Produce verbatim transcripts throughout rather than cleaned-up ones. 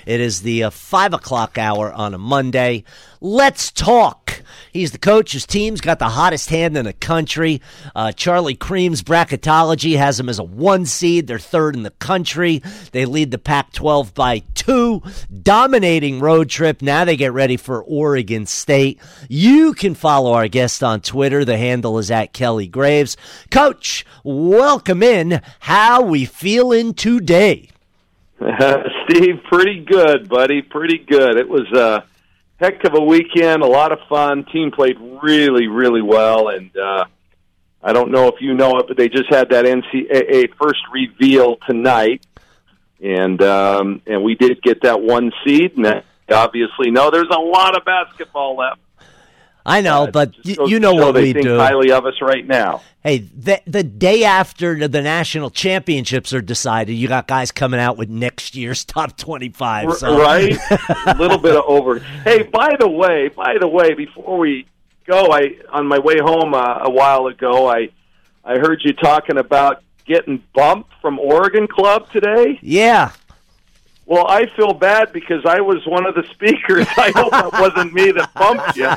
It is the uh, five o'clock hour on a Monday. Let's talk. He's the coach. His team's got the hottest hand in the country. Uh, Charlie Cream's bracketology has them as a one seed. They're third in the country. They lead the Pac twelve by two. Dominating road trip. Now they get ready for Oregon State. You can follow our guest on Twitter. The handle is at Kelly Graves. Coach, welcome in. How we feeling today? Uh, Steve, pretty good, buddy. Pretty good. It was a heck of a weekend, a lot of fun. Team played really, really well, and uh, I don't know if you know it, but they just had that N C double A first reveal tonight, and um, and we did get that one seed, and obviously, no, there's a lot of basketball left. I know, uh, but y- you know what they we think do. highly of us right now. Hey, the, the day after the national championships are decided, you got guys coming out with next year's top twenty-five. So. Right? A little bit of over. Hey, by the way, by the way, before we go, I on my way home uh, a while ago, I I heard you talking about getting bumped from Oregon Club today. Yeah. Well, I feel bad because I was one of the speakers. I hope it wasn't me that bumped you.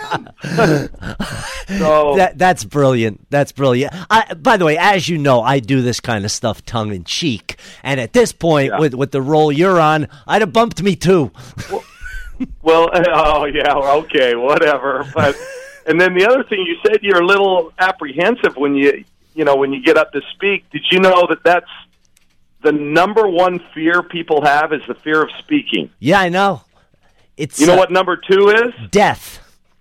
so that, that's brilliant. That's brilliant. I, by the way, as you know, I do this kind of stuff tongue in cheek. And at this point, yeah. with with the role you're on, I'd have bumped me too. well, well, oh yeah, okay, whatever. But and then the other thing you said, you're a little apprehensive when you you know when you get up to speak. Did you know that that's the number one fear people have is the fear of speaking? Yeah, I know. It's You know uh, what number two is? Death.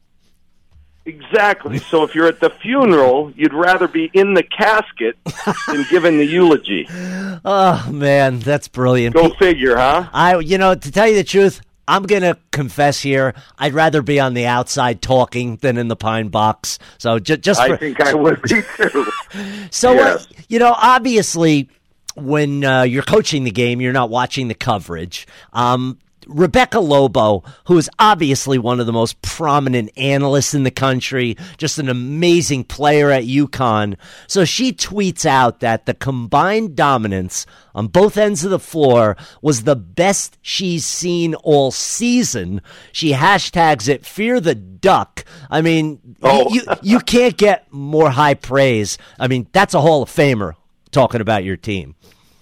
Exactly. So if you're at the funeral, you'd rather be in the casket than giving the eulogy. Oh, man, that's brilliant. Go figure, huh? I, you know, to tell you the truth, I'm going to confess here, I'd rather be on the outside talking than in the pine box. So ju- just for, I think I would be too. So, yes. uh, you know, obviously, when uh, you're coaching the game, you're not watching the coverage. Um, Rebecca Lobo, who is obviously one of the most prominent analysts in the country, just an amazing player at UConn. So she tweets out that the combined dominance on both ends of the floor was the best she's seen all season. She hashtags it Fear the Duck. I mean, oh. you, you can't get more high praise. I mean, that's a Hall of Famer talking about your team.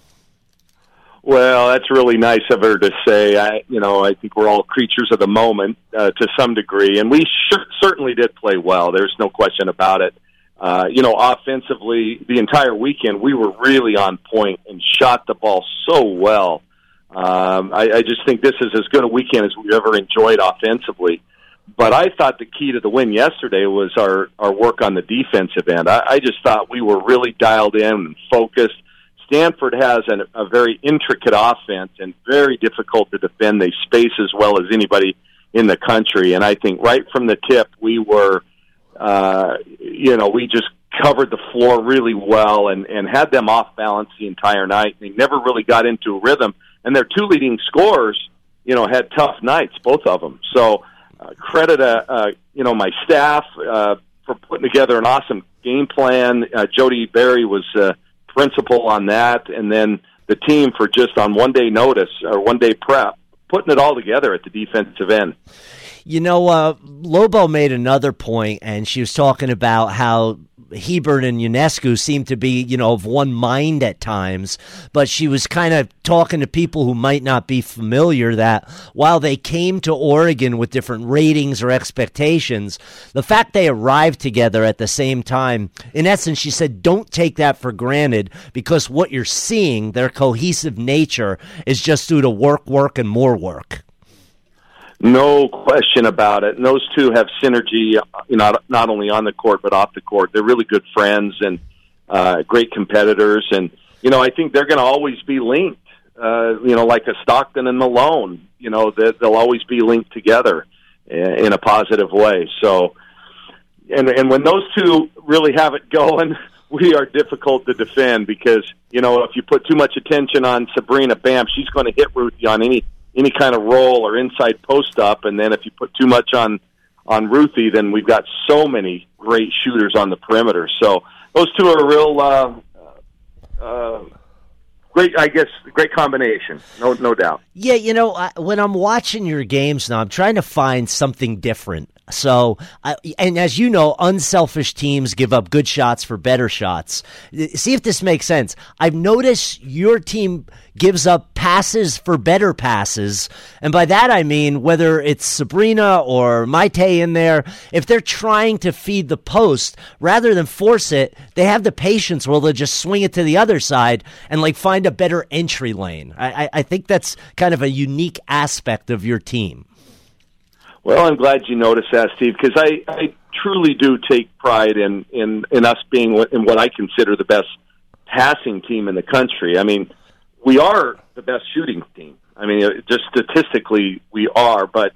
Well, that's really nice of her to say. I, you know, I think we're all creatures of the moment uh, to some degree, and we sure, certainly did play well. There's no question about it. Uh, you know, offensively, the entire weekend we were really on point and shot the ball so well. Um, I, I just think this is as good a weekend as we've ever enjoyed offensively. But I thought the key to the win yesterday was our, our work on the defensive end. I, I just thought we were really dialed in and focused. Stanford has an, a very intricate offense and very difficult to defend. They space as well as anybody in the country. And I think right from the tip, we were, uh, you know, we just covered the floor really well and, and had them off balance the entire night. They never really got into a rhythm. And their two leading scorers, you know, had tough nights, both of them. So uh, credit, uh, uh, you know, my staff uh, for putting together an awesome game plan. Uh, Jody Berry was uh, principal on that, and then the team for just on one-day notice or one-day prep, putting it all together at the defensive end. You know, uh, Lobo made another point, and she was talking about how Hebert and Ionescu seem to be, you know, of one mind at times, but she was kind of talking to people who might not be familiar that while they came to Oregon with different ratings or expectations, the fact they arrived together at the same time, in essence, she said, don't take that for granted because what you're seeing, their cohesive nature, is just due to work, work, and more work. No question about it. And those two have synergy, you know, not only on the court but off the court. They're really good friends and uh, great competitors. And, you know, I think they're going to always be linked, uh, you know, like a Stockton and Malone. You know, they'll always be linked together in a positive way. So, and, and when those two really have it going, we are difficult to defend because, you know, if you put too much attention on Sabrina, bam, she's going to hit Ruthie on any any kind of roll or inside post up, and then if you put too much on on Ruthie, then we've got so many great shooters on the perimeter. So those two are real uh, uh, great, I guess, great combination. No, no doubt. Yeah, you know, I, when I'm watching your games now, I'm trying to find something different. So, uh, and as you know, unselfish teams give up good shots for better shots. See if this makes sense. I've noticed your team gives up passes for better passes. And by that, I mean, whether it's Sabrina or Maite in there, if they're trying to feed the post, rather than force it, they have the patience where they'll just swing it to the other side and like find a better entry lane. I, I, I think that's kind of a unique aspect of your team. Well, I'm glad you noticed that, Steve, because I, I truly do take pride in, in, in us being in what I consider the best passing team in the country. I mean, we are the best shooting team. I mean, just statistically, we are, but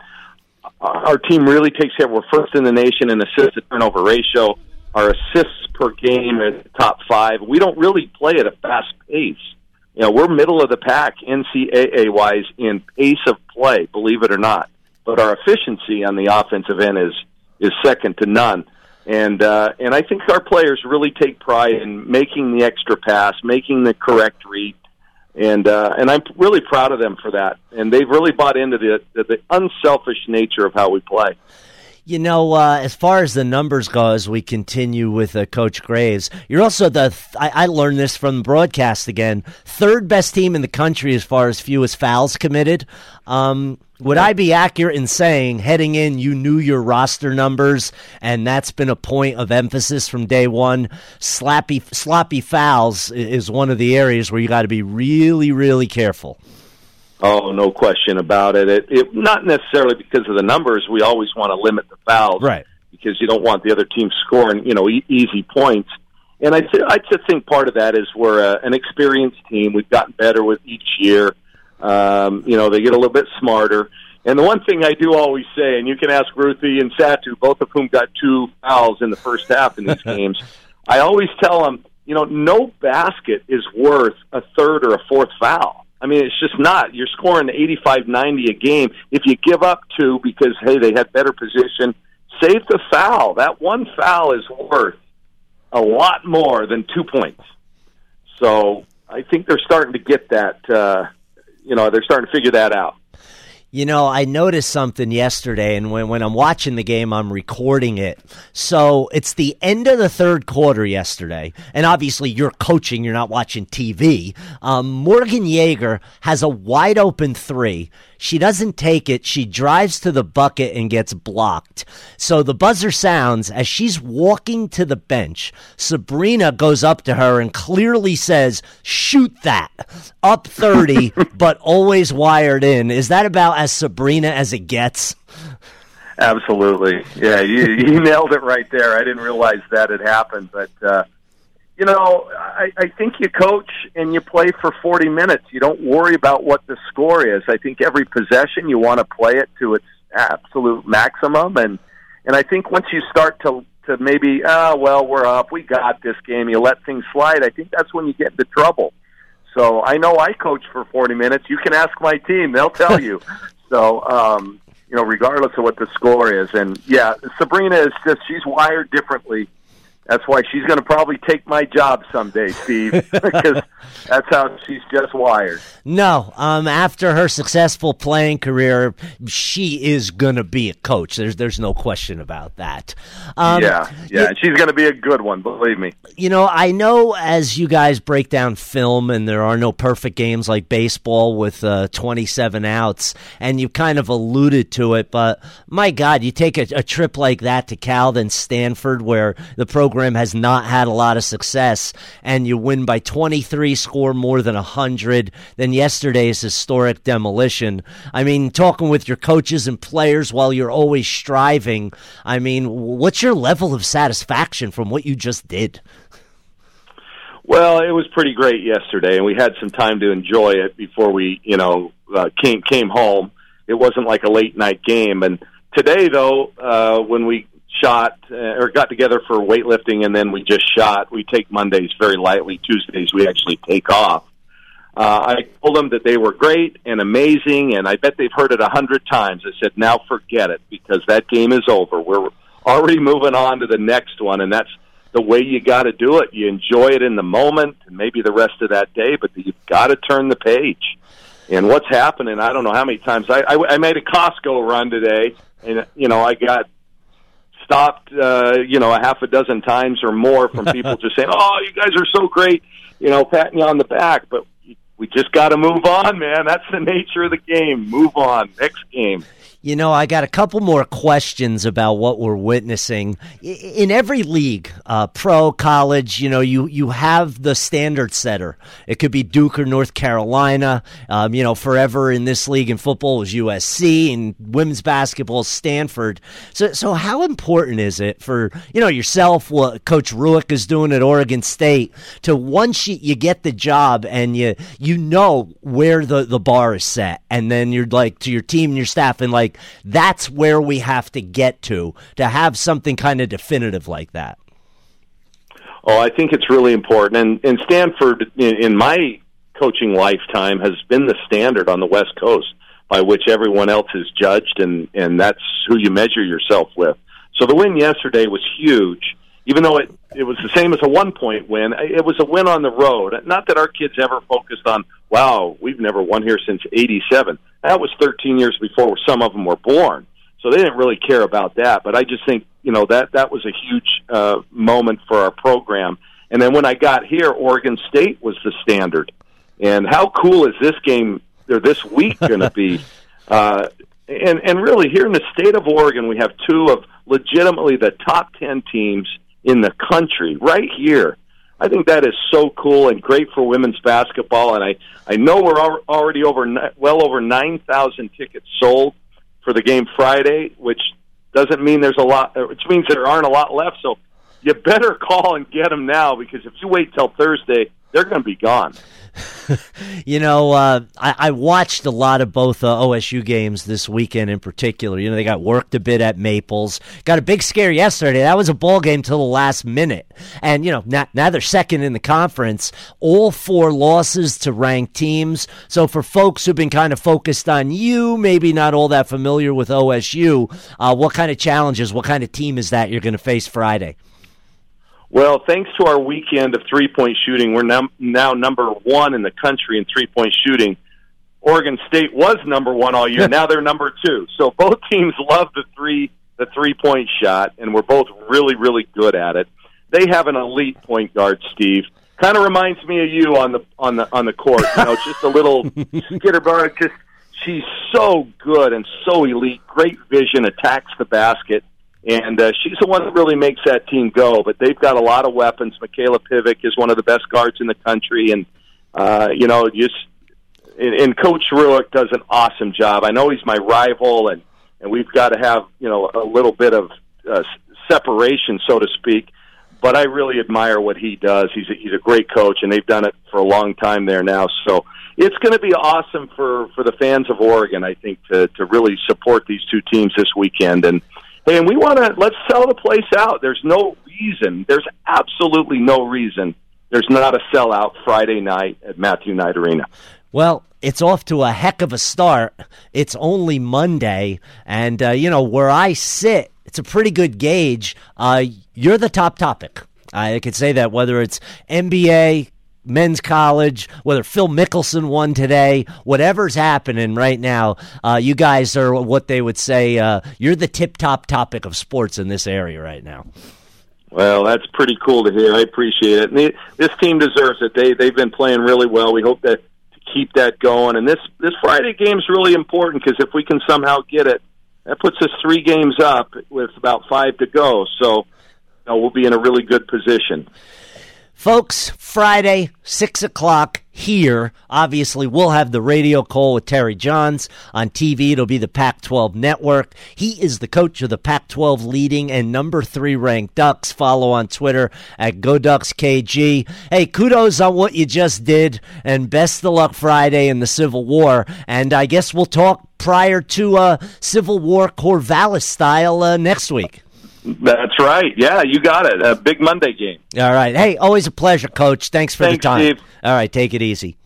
our team really takes care. We're first in the nation in assist to turnover ratio. Our assists per game is top five. We don't really play at a fast pace. You know, we're middle of the pack N C A A-wise in pace of play, believe it or not. But our efficiency on the offensive end is is second to none, and uh, and I think our players really take pride in making the extra pass, making the correct read, and uh, and I'm really proud of them for that. And they've really bought into the the, the unselfish nature of how we play. You know, uh, as far as the numbers go, as we continue with uh, Coach Graves, you're also the, th- I-, I learned this from the broadcast again, third best team in the country as far as fewest fouls committed. Um, would I be accurate in saying, heading in, you knew your roster numbers, and that's been a point of emphasis from day one? Slappy, sloppy fouls is one of the areas where you got to be really, really careful. Oh, no question about it. It, it. Not necessarily because of the numbers. We always want to limit the fouls, right? Because you don't want the other team scoring, you know, e- easy points. And I, th- I just think part of that is we're a, an experienced team. We've gotten better with each year. Um, you know, they get a little bit smarter. And the one thing I do always say, and you can ask Ruthie and Satu, both of whom got two fouls in the first half in these games. I always tell them, you know, no basket is worth a third or a fourth foul. I mean, it's just not. You're scoring eighty-five, ninety a game. If you give up two because, hey, they had better position, save the foul. That one foul is worth a lot more than two points. So I think they're starting to get that, uh, you know, they're starting to figure that out. You know, I noticed something yesterday, and when, when I'm watching the game, I'm recording it. So it's the end of the third quarter yesterday, and obviously you're coaching, you're not watching T V. Um, Morgan Yeager has a wide-open three. She doesn't take it. She drives to the bucket and gets blocked. So the buzzer sounds as she's walking to the bench. Sabrina goes up to her and clearly says, shoot that. Up thirty, but always wired in. Is that about as Sabrina as it gets? Absolutely. Yeah, you, you nailed it right there. I didn't realize that had happened. But, uh, you know, I, I think you coach and you play for forty minutes. You don't worry about what the score is. I think every possession you want to play it to its absolute maximum. And, and I think once you start to, to maybe, oh, well, we're up, we got this game, you let things slide, I think that's when you get into trouble. So I know I coach for forty minutes. You can ask my team. They'll tell you. So, um, you know, regardless of what the score is. And, yeah, Sabrina is just, she's wired differently. That's why she's going to probably take my job someday, Steve, because that's how she's just wired. No, um, after her successful playing career, she is going to be a coach. There's there's no question about that. Um, yeah, yeah, and she's going to be a good one, believe me. You know, I know as you guys break down film, and there are no perfect games like baseball with uh, twenty-seven outs, and you kind of alluded to it, but my God, you take a, a trip like that to Cal, then Stanford, where the program has not had a lot of success, and you win by twenty-three, score more than one hundred, than yesterday's historic demolition. I mean, talking with your coaches and players while you're always striving, I mean, what's your level of satisfaction from what you just did? Well, it was pretty great yesterday, and we had some time to enjoy it before we, you know, uh, came came home. It wasn't like a late-night game. And today, though, uh, when we shot uh, or got together for weightlifting and then we just shot, we take Mondays very lightly. Tuesdays we actually take off. Uh, I told them that they were great and amazing, and I bet they've heard it a hundred times. I said, now forget it, because that game is over. We're already moving on to the next one, and that's the way you got to do it. You enjoy it in the moment, and maybe the rest of that day, but you've got to turn the page. And what's happening, I don't know how many times. I, I, I made a Costco run today, and, you know, I got stopped, uh, you know, a half a dozen times or more from people just saying, oh, you guys are so great, you know, patting you on the back. But we just got to move on, man. That's the nature of the game. Move on. Next game. You know, I got a couple more questions about what we're witnessing. In every league, uh, pro, college, you know, you, you have the standard setter. It could be Duke or North Carolina. Um, you know, forever in this league in football was U S C, and women's basketball Stanford. So so how important is it for, you know, yourself, what Coach Rueck is doing at Oregon State, to once you, you get the job and you you know where the, the bar is set, and then you're like to your team and your staff and like, that's where we have to get to, to have something kind of definitive like that? Oh, I think it's really important. And, and Stanford, in, in my coaching lifetime, has been the standard on the West Coast by which everyone else is judged, and, and that's who you measure yourself with. So the win yesterday was huge. Even though it, it was the same as a one-point win, it was a win on the road. Not that our kids ever focused on, wow, we've never won here since eighty-seven. That was thirteen years before some of them were born. So they didn't really care about that. But I just think, you know, that, that was a huge uh, moment for our program. And then when I got here, Oregon State was the standard. And how cool is this game, or this week, going to be? Uh, and, and really, here in the state of Oregon, we have two of legitimately the top ten teams in the country right here. I think that is so cool and great for women's basketball. And I, I know we're al- already over well over nine thousand tickets sold for the game Friday, which doesn't mean there's a lot, which means there aren't a lot left. So you better call and get them now, because if you wait till Thursday, they're going to be gone. You know, uh, I, I watched a lot of both uh, O S U games this weekend in particular. You know, they got worked a bit at Maples. Got a big scare yesterday. That was a ball game till the last minute. And, you know, now, now they're second in the conference. All four losses to ranked teams. So for folks who've been kind of focused on you, maybe not all that familiar with O S U, uh, what kind of challenges, what kind of team is that you're going to face Friday? Well, thanks to our weekend of three-point shooting, we're num- now number one in the country in three-point shooting. Oregon State was number one all year. Now they're number two. So both teams love the three the three-point shot, and we're both really, really good at it. They have an elite point guard, Steve. Kind of reminds me of you on the on the on the court. You know, just a little skitterbar. Just she's so good and so elite. Great vision, attacks the basket. And uh, she's the one that really makes that team go. But they've got a lot of weapons. Michaela Pivic is one of the best guards in the country. And, uh, you know, just and, and Coach Rueck does an awesome job. I know he's my rival, and, and we've got to have, you know, a little bit of uh, separation, so to speak. But I really admire what he does. He's a, he's a great coach, and they've done it for a long time there now. So it's going to be awesome for, for the fans of Oregon, I think, to, to really support these two teams this weekend. And, Hey, and we want to, let's sell the place out. There's no reason, there's absolutely no reason there's not a sellout Friday night at Matthew Knight Arena. Well, it's off to a heck of a start. It's only Monday, and, uh, you know, where I sit, it's a pretty good gauge. Uh, you're the top topic. I could say that, whether it's N B A, men's college, whether Phil Mickelson won today, whatever's happening right now, uh, you guys are what they would say, uh, you're the tip-top topic of sports in this area right now. Well, that's pretty cool to hear. I appreciate it. And they, this team deserves it. They, they've been playing really well. We hope that to keep that going. And this, this Friday game is really important, because if we can somehow get it, that puts us three games up with about five to go. So you know, we'll be in a really good position. Folks, Friday, six o'clock here. Obviously, we'll have the radio call with Terry Johns. On T V, it'll be the Pac twelve Network. He is the coach of the Pac twelve leading and number three ranked Ducks. Follow on Twitter at GoDucksKG. Hey, kudos on what you just did, and best of luck Friday in the Civil War. And I guess we'll talk prior to uh, Civil War Corvallis style uh, next week. That's right. Yeah, you got it. A big Monday game. All right. Hey, always a pleasure, Coach. Thanks for Thanks, the time. Steve. All right, take it easy.